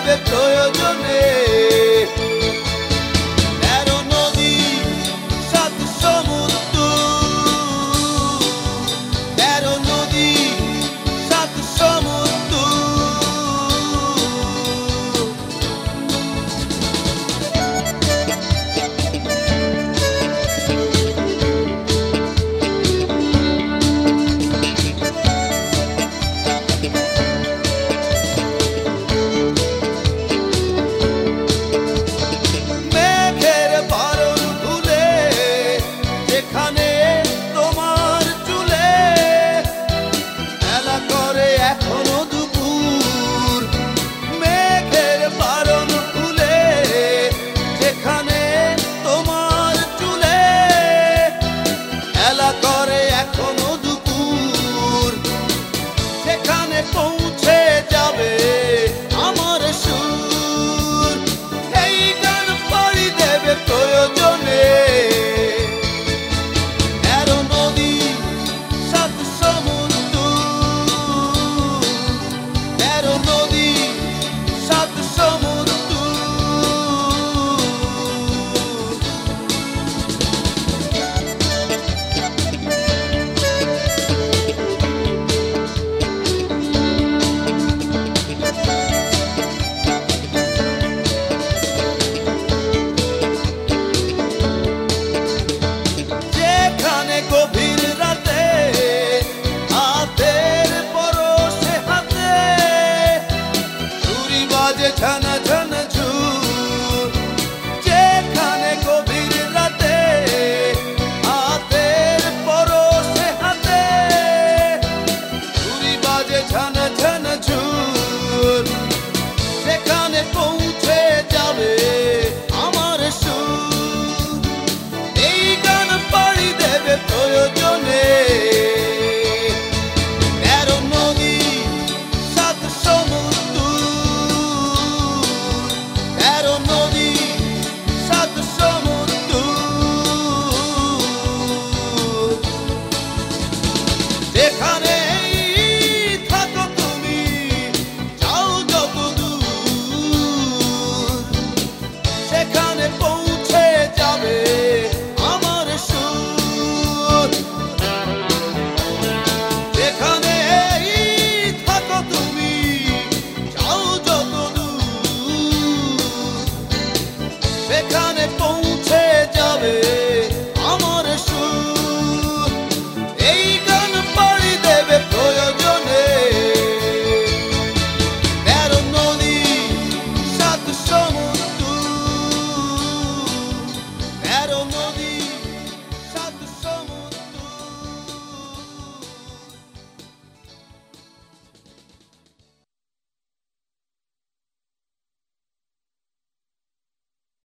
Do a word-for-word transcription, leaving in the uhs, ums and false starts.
দেবে প্রয়োজনে। তেরো নদী সাত সমুদ্র, তেরো নদী সাত সমুদ্র। পৌঁছে যাবে আমার সুর, এই গান পাড়ি দেবে প্রয়োজনে। তেরো নদী সাত সমুদ্র, তেরো নদী সাত সমুদ্র। গভীর রাতে হাতের পরশে হাতে ছুরি বাজে ঝানা ঝানা ঝুর। যেখানে গভীর রাতে হাতের পরশে হাতে ছুরি বাজে ঝানা